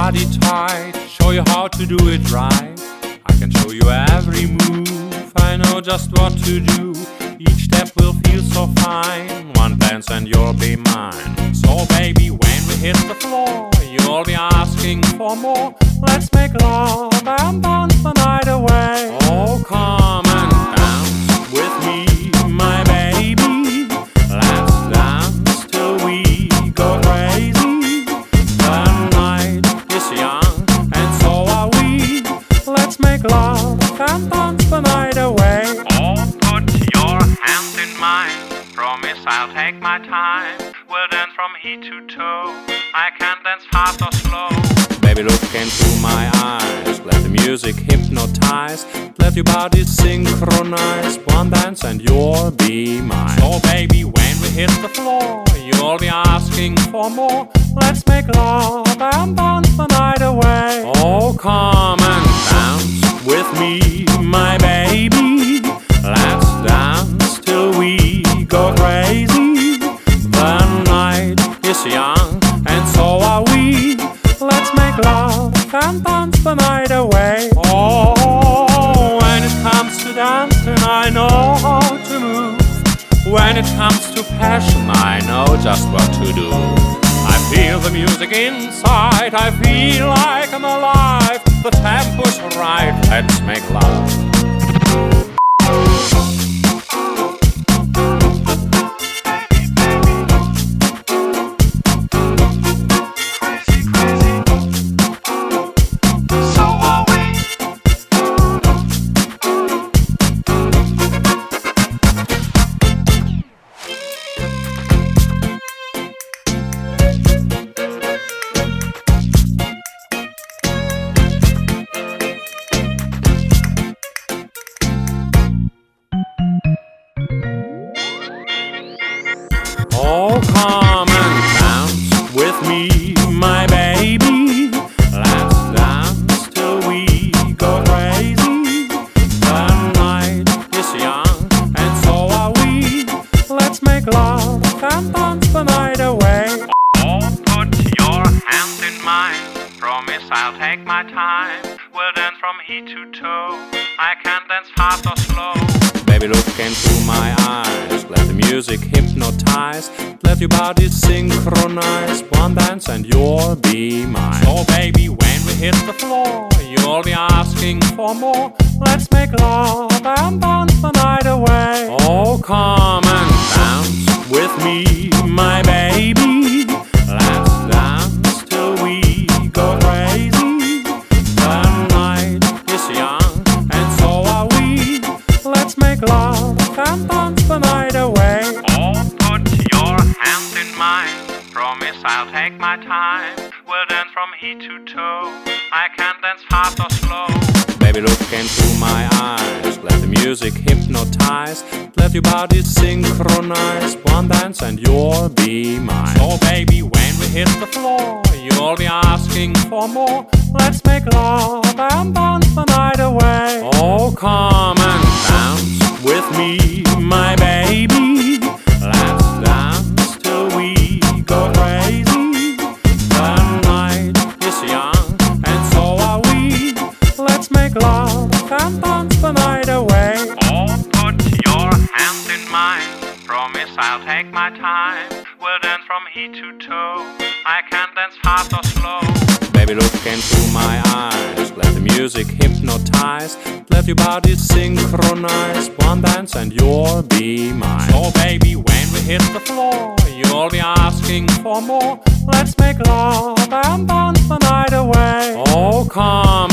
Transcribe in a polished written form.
body tight, show you how to do it right. I can show you every move, I know just what to do. Each step will feel so fine, one dance and you'll be mine. So baby, when we hit the floor, you'll be asking for more. Let's make love and dance the night away. Oh, come and dance with me, my baby. Let's dance till we go crazy. The night is young and so are we. Let's make love and dance the night away. Oh, put your hand in mine. Promise I'll take my time. We'll dance from head to toe. I can't dance fast or slow. Baby, look into my eyes. Let the music hypnotize. Let your body synchronize. One dance and you'll be mine. So baby, when we hit the floor, you'll be asking for more. Let's make love and dance the night away. Oh, come and dance with me, my baby. Let's dance till we go crazy. The night is young and so are we. Let's make love and dance the night away. Oh, when it comes to dancing, I know how to move. When it comes to passion, I know just what to do. I feel the music inside, I feel like I'm alive. The tempo's right, let's make love. Oh, come and dance with me, my baby. Let's dance till we go crazy. The night is young and so are we. Let's make love and dance the night away. Oh, put your hand in mine. Promise I'll take my time. We'll dance from head to toe. I can't dance fast or slow. Baby, look into my eyes. Let the music hypnotize. Let your body synchronize. One dance and you'll be mine. So baby, when we hit the floor, you'll be asking for more. Let's make love and dance the night away. Oh, come and dance with me, my baby. Let's dance till we go crazy. The night is young and so are we. Let's make love and dance the night away. Oh, put your hand in mine. Promise I'll take my time. We'll dance from head to toe. I can't dance fast or slow. Baby, look into my eyes. Let the music hypnotize. Let your body synchronize. One dance and you'll be mine. So baby, when we hit the floor, you'll be asking for more. Let's make love and dance the night away. Oh, come and dance with me, my baby. Let's dance till we go crazy. The night is young and so are we. Let's make love and dance the night away. Oh, put your hand in mine. Promise I'll take my time. We'll dance from head to toe. I can't dance fast or slow. Baby, look into my eyes. Let the music hypnotize. Let your body synchronize. One dance and you'll be mine. So baby, when we hit the floor, you'll be asking for more. Let's make love and dance the night away. Oh, come